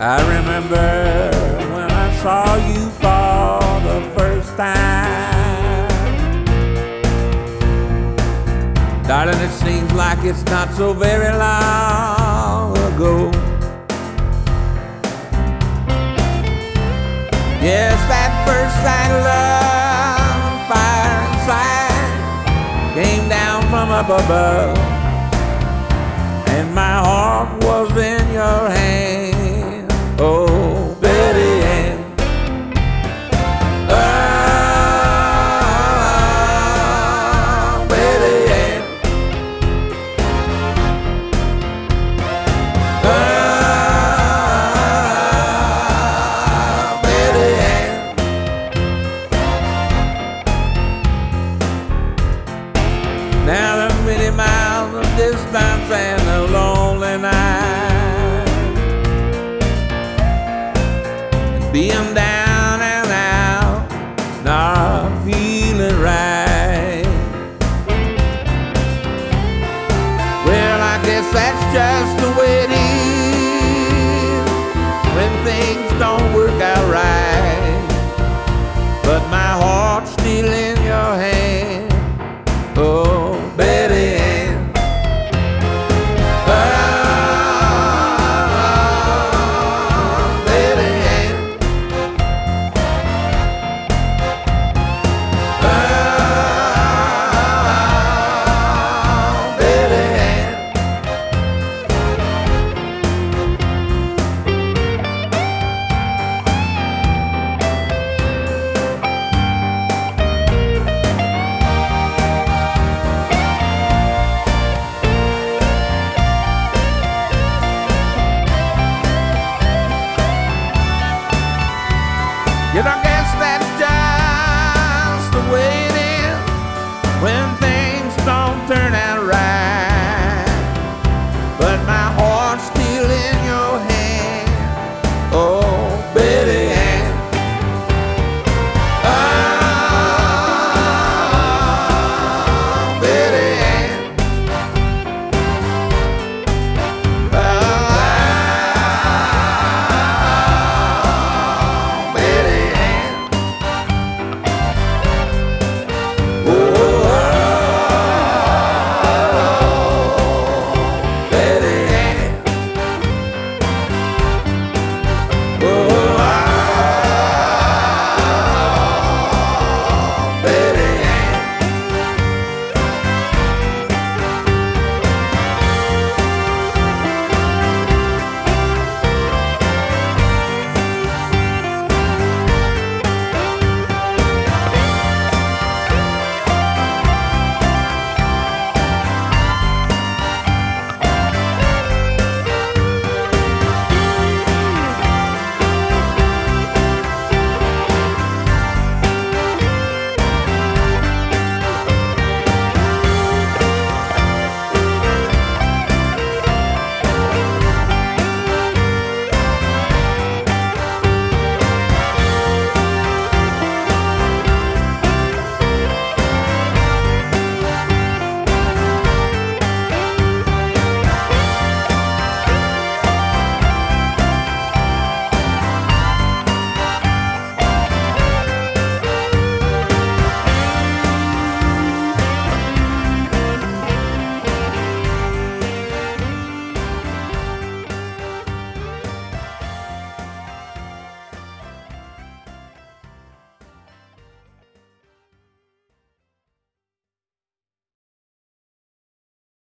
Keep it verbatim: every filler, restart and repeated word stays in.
I remember when I saw you for the first time. Darling, it seems like it's not so very long ago. Yes, that first sight of love, fire inside, came down from up above, and my heart was in your hand. Oh, Betty Ann. Oh, Betty Ann. Oh, Betty Ann. Now the many miles of distance and